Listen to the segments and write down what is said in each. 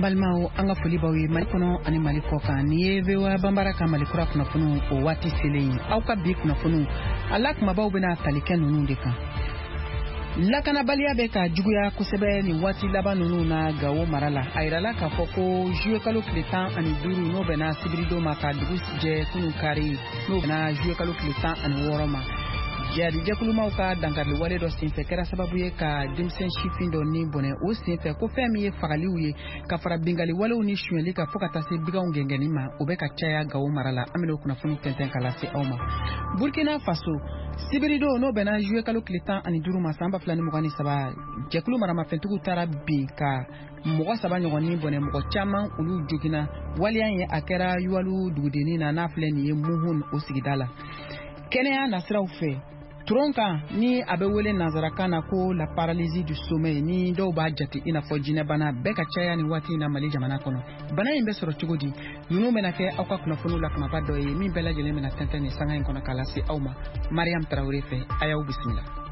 Ambalmao anga foli bawe malikono ani maliko kan ni vewa bambara ka malikura kuna funu o wati seleyi au ka bi kuna funu alak mabaw bena taliken nunu de kan lakana balia be ka juguya kusebe ni wati laba nunu na gawo marala airala ka foko juwe kalo kletan ani duru no bena sibrido maka dugus je kunu kari no bena juwe kalo kletan ani woroma jadi jakuluma ka dangarli wale do sinfe kera sababu ye ka dimsen shifindo ni bone o sinfe ko femi ye fagali uye ka fara bingali wale uni shweli ka foka tase biga ungengeni ma ube ka chaya gawo marala amino kuna funu tenten kalase awma Burkina Faso sibirido no bena juwe kalo kletan ani duru masamba flani mugani saba jakulu marama fentugu tara bi ka mogo saba nyogoni bone mogo chaman ulu jogina walian ye akera yuwalu dugudeni na nafleni ye muhun o sigidala Kenya nasiraw fe Tronka ni abewele nazarakana ko la paralysie du sommeil ni do ba jati ina fo jine bana beka chaya ni wati na mali jamana kono bana imbe soro chugodi yunu menake akwa kuna funu la kuma bado yi mi bela jele mena tentene sanga kono kalasi awma Mariam Traoré fe ayaw bismillah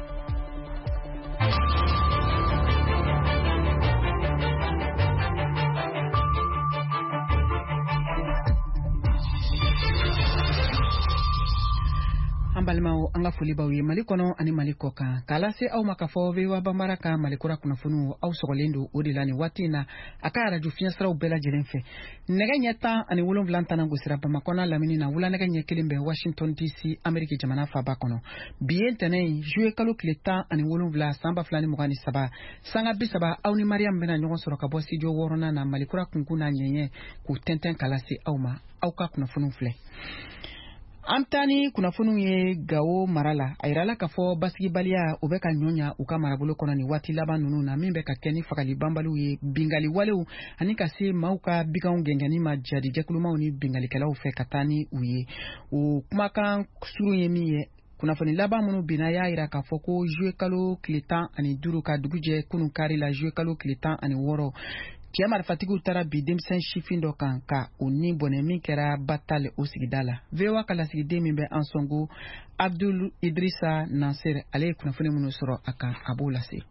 Ambalmao anga foli bawe malikono ani malikoka kalase au makafo vewa bamaraka malikura kuna funu au sogolendo odilani watina akara jufia sra ubela jelenfe nega nyata ani wolon vlantana gusira bamakona lamini na wula nega nyekelimbe Washington DC Amerika jamana fa bakono bientene jouer kalo kleta ani wolon vla samba flani mugani saba sanga bisaba au ni Mariam bena nyogon soro kabo studio worona na malikura kunkuna nyenye ku tenten kalase au ka kuna funu fle Amtani kuna funu ye gawo marala airala kafo basigi balia ubeka nyonya uka marabulo kona ni wati laba nunu na mimbe kakeni fakali bambalu ye bingali waleu anika si mauka bika ungengani ma jadi jekuluma uni bingali kala ufe katani uye kumaka suru ye miye kuna fani laba munu binaya ira kafo ko jue kalo kletan ani duru ka duguje kunu kari la jue kalo kletan ani woro Kiamar fatigu tara bidimsen shifindo kanka uni bonemi kera batale usigidala. Vewa kala sigide mimbe ansongu Abdul Idrissa Nasser ale kuna fune munusoro aka abulase.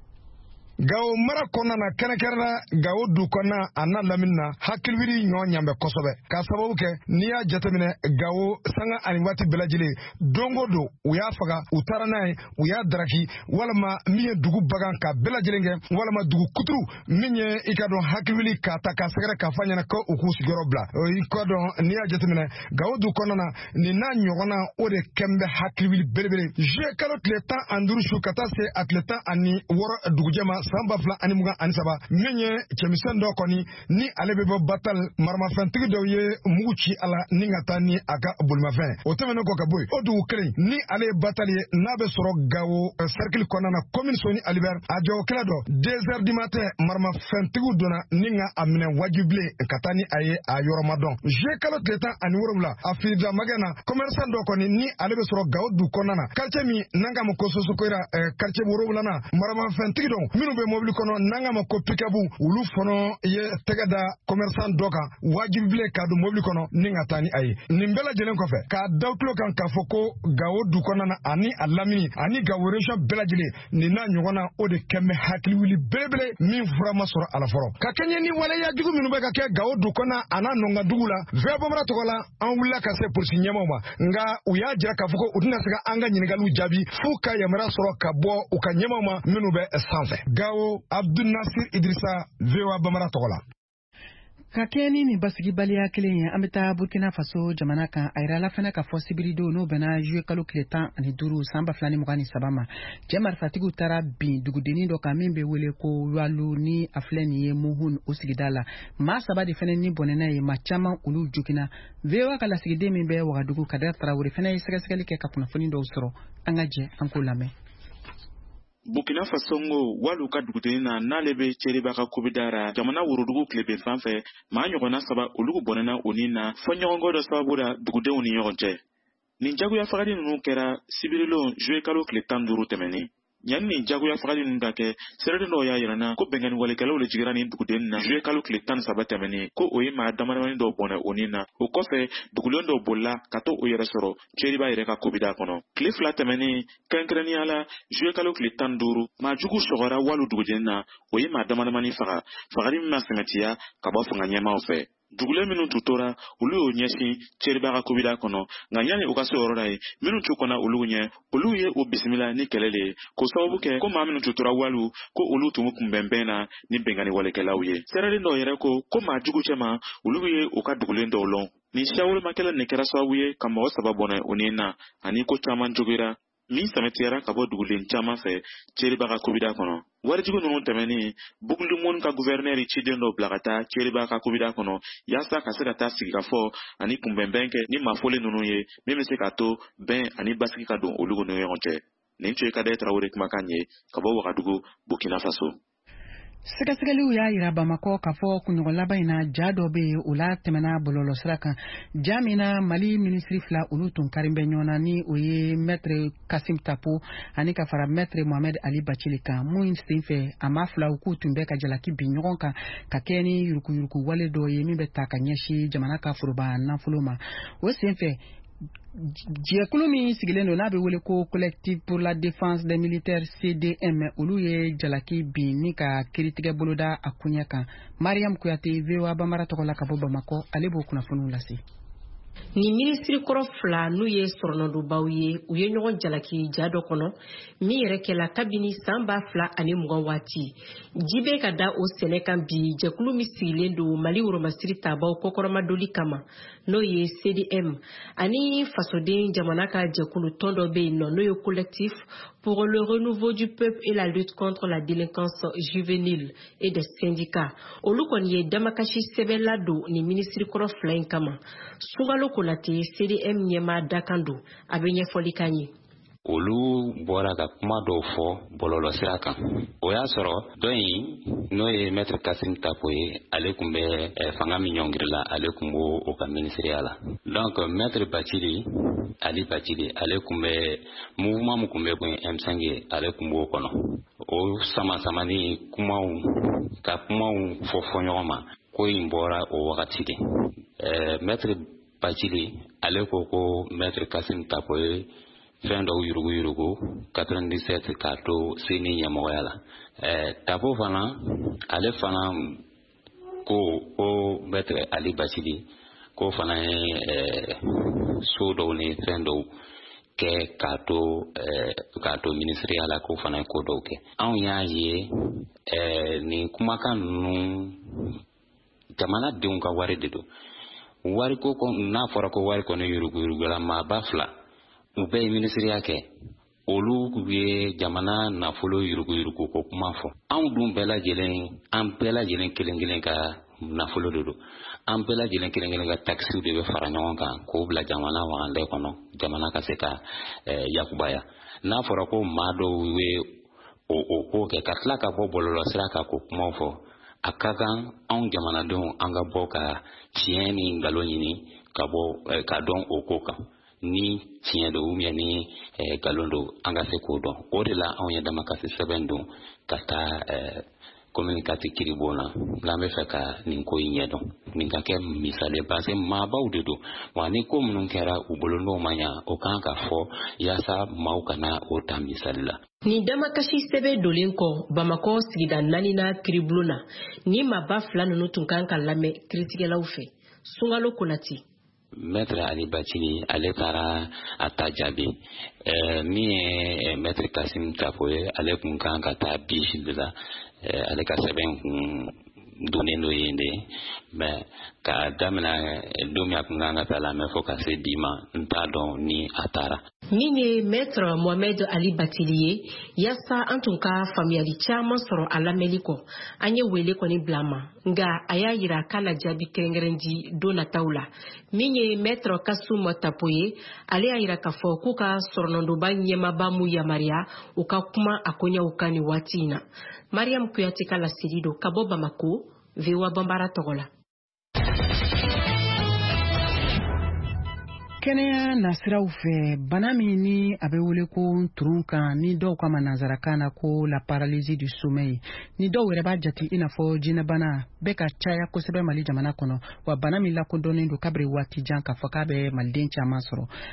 Gawo mara kona na kenekerna gawo du kona anna lamina hakilwiri nyo nyambe kosobe ka sababu ke niya jatemine gawo sanga animati belajile dongo do uya faga utara nai uya draki wala ma miye dugu bagan ka belajilenge wala ma dugu kutru minye ikado hakilwiri ka taka sagara ka fanya na ko ukusi gorobla ikado niya jatemine gawo du kona na ni na nyogona ode kembe hakilwiri belebele je kalot leta anduru shukata se atleta ani woro dugu jama samba fla animuga anisaba nyenye chemisen do koni ni alebebo batal marma fantigi do ye muguchi ala ningata ni aka bulma fen otemeno ko kaboy odu ukre ni ale batal ye nabe soro gawo cercle kona na commune soni albert ajo klado 2h du matin marma fantigi dona ninga amne wajible katani aye ayoro madon je kalot leta ani worumla afida magana commerçant do koni ni alebe soro gawo du kona na quartier mi nanga mo ko soso koira quartier worumla na marma fantigi do minu be mobile kono nanga ma ko pikabu ulu fono ye tegada commerçant doka wajible kadu mobile kono ninga tani ayi nimbela jelen ko fe ka dawtlo kan ka foko gawo du kono na ani alamini ani gawo region belajile ni na nyogona ode kemme hakli wili bebele min furama soro ala foro ka kenye ni wala ya jugu minu be ka ke gawo du kono ana nonga dugula ve bomra tokola an wulla ka se pour signema ma nga uya jira ka foko udina sega anga nyinigalu jabi fuka yamra soro ka bo ukanyema ma minu be sanfe gawo Abdul Nasir Idrissa vewa bamara tokola Kakeni ni basigi balia kile ameta Burkina Faso jamana kan airala fena ka fosibirido no bena jue kalo kletan ani duru samba flani mugani sabama jamar fatigu tara bin dugudeni do kamembe wele ko walu ni afleni ye muhun usigidala ma sabadi fena ni bonena ye machama ulu jukina vewa kala sigide mimbe wagadugu kadar Traoré fena yisekeli ke kapuna funi do usoro angaje ankulame Burkina Faso ngo walu ka duguteni na nalebe cheriba ka kubidara jamana wurudugu klebe fanfe ma nyogona saba ulugu bonena onina fonyogo do sabura dugude oni yogonje ninjagu ya fagadi nunu kera sibirilo jue kalo kletan duru temeni yanni jagoya fagali nun ka kɛ sɛrɛden dɔw y'a yirana ko bɛngani walekɛlaw le jigira nin duguden na juye kalo tile 17 tɛmɛnen ko o ye maa damadamani dɔw bɔnɛ o nin na o kɔfɛ dugulen dɔw bolila ka to o yɛrɛ sɔrɔ cɛriba yɛrɛ ka kobida kɔnɔ tile 2 tɛmɛnen kɛrɛnkɛrɛnnenya la juye kalo tile 15 maa jugu sɔgɔra walu duguden na o ye maa damadamani fagali min ma sɛmɛtiya ka bɔ fanga ɲɛmaw fɛ dugulen minnu tun tora olu y'o ɲɛsin cɛriba ka kobida kɔnɔ nka yanni u ka se yɔrɔ la ye minnu tun kɔnna olu ɲɛ olu ye o bisimila ni kɛlɛ le ye k'o sababu kɛ ko maa minnu tun tora walu ko olu tun kunbɛnbɛn na ni bɛngani walekɛlaw ye sɛrɛden dɔw yɛrɛ ko maa jugu cɛma olu ye u ka dugulen dɔw lɔn ni siyawolomakɛla nin kɛra sababu ye ka mɔgɔ 3 bɔnɛ o nin na ani ko caman jogira min sɛmɛtiyara ka bɔ dugulen caman fɛ cɛriba ka kobida kɔnɔ warijugu ninnu tɛmɛnen Bugundimon ka guvɛrnɛri ciden dɔw bila ka taa cɛriba ka kobida kɔnɔ yaasa ka se ka taa sigikafɔ ani kunbɛnbɛn kɛ ni maafolen ninnu ye min bɛ se ka to bɛn ani basigi ka don olu ni ɲɔgɔn cɛ nin tun ye Kadaye Tarawele kumakan ye ka bɔ Wagadugu Burkina Faso. Sɛgɛsɛgɛliw y'a yira Bamakɔ k'a fɔ kunɲɔgɔn laban in na ja dɔ bɛ yen o la tɛmɛna bɔlɔlɔsira kan ja min na Mali minisiri 2 olu tun kari bɛ ɲɔgɔn na ni o ye Maître Kassim Tapo ani ka fara Maître Mohamed Ali Bachili kan mun sen fɛ a ma fila k'u tun bɛ ka jalaki bin ɲɔgɔn kan ka kɛ ni yurukuyuruku wale dɔ ye min bɛ ta ka ɲɛsin jamana ka foroba nafolo ma o sen fɛ jɛkulu min sigilen don n'a bɛ wele ko Collectif pour la défense des militaires CDM olu ye jalaki bin ni ka kiritigɛ boloda a kuɲɛ kan Mariam Kuyate VOA Bambara tɔgɔ la ka bɔ Bamakɔ ale b'o kunnafoniw lase. Ni minisiri kɔrɔ 2 n'u ye sɔrɔnɔdobaw ye u ye ɲɔgɔn jalaki ja dɔ kɔnɔ min yɛrɛ kɛla kabini san 2020 waati jibe ka da o sɛnɛ kan bi jɛkulu min sigilen don Mali woromasiri tabaw kɔkɔrɔmadoli kama n'o ye CDM ani fasoden jamana ka jɛkulu tɔn dɔ bɛ yen n'o ye Collectif pour le renouveau du peuple et la lutte contre la délinquance juvénile et des syndicats olu kɔni ye damakasi sɛbɛn la don ni minisiri kɔrɔ 2 in kama Sungalo Konate CDM ɲɛma dakan don a bɛ ɲɛfɔli kan ye. Olu bɔra ka kuma dɔw fɔ bɔlɔlɔsira kan o y'a sɔrɔ dɔ in n'o ye Maître Kassim Tapo ye ale tun bɛ fanga min ɲɔngirila ale tun b'o o ka ministériya la donc Maître Ali Bachili ale tun bɛ mouvement min tun bɛ kun M5 ye ale tun b'o kɔnɔ o sama ni kumaw fɔ ɲɔgɔn ma ko in bɔra o wagati de Maître Bachili ale ko Maître Kassim Tapo ye fɛn dɔw yurugu 97 k'a to seni ɲɛmɔgɔya la Tapo fana ale fana ko Maître Ali Bachili ko fana ye so dɔw ni fɛn dɔw kɛ k'a to ministériya la ko fana ye ko dɔw kɛ anw y'a ye nin kumakan ninnu jamanadenw ka wari de don wari ko n'a fɔra ko wari kɔni yuruguyurugula maaba 2 u bɛɛ ye ministériya kɛ olu ye jamana nafolo yuruguyurugu ko kuma fɔ anw dun an bɛɛ lajɛlen kelen ka nafolo de don an bɛɛ lajɛlen kelen ka taxes de bɛ fara ɲɔgɔn kan k'o bila jamana wagande kɔnɔ jamana ka se ka yakubaya n'a fɔra ko maa dɔw ye o ko kɛ ka tila ka bɔ bɔlɔlɔsira kan ko kumaw fɔ a ka kan anw jamanadenw an ka bɔ ka tiɲɛ ni ngalon ɲini ka dɔn o ko kan ni tiɲɛ don ou ni ngalon don an ka se k'o dɔn o de la anw ye damakasi sɛbɛn don ka taa communicatif kiribon na n'an bɛ fɛ ka nin ko in ɲɛdɔn nin ka kɛ misali parce que maabaw de don wa ni ko minnu kɛra u bolo n'o ma ɲa o kan ka fɔ yaasa maaw kana o ta misali la. Ni damakasi sɛbɛn dolen kɔ Bamakɔ sigida 4nan kiribulon na ni maaba 2 ninnu tun kan ka lamɛn kiritigɛlaw fɛ Sungalo Konate. Maître Ali Bachili ale taara a ta jaabi min ye Maître Kassim Tapo ye ale kun kan ka taa bisi de la ale ka sɛbɛn kun donnen dɔ ye de mais ka damina don min a kun kan ka taa la mais fo ka se bi ma n t'a dɔn ni a taara. Min ye Maître Mohamed Ali Bachili ye yaasa an tun ka faamuyali caman sɔrɔ a lamɛnli kɔ an ye wele kɔni bila ma nka a y'a yira k'a na jaabi kɛrɛnkɛrɛn di don nataw la min ye Maître Kassim Tapo ye ale y'a yira k'a fɔ k'u ka sɔrɔnɔdoba ɲɛmaaba mu yamariya u ka kuma a koɲɛw kan ni waati in na. Mariam Kuyate ka laseli don ka bɔ Bamako VOA Bambara tɔgɔ la. kɛnɛya nasiraw fɛ bana min ni a bɛ wele ko turun kan ni dɔw ka ma nanzarakan na ko la paralysie du sommeil ni dɔw yɛrɛ b'a jate i n'a fɔ jinɛbana bɛ ka caya kosɛbɛ Mali jamana kɔnɔ wa bana min lakodɔnnen don kabiri waati jan k'a fɔ k'a bɛ maliden caman sɔrɔ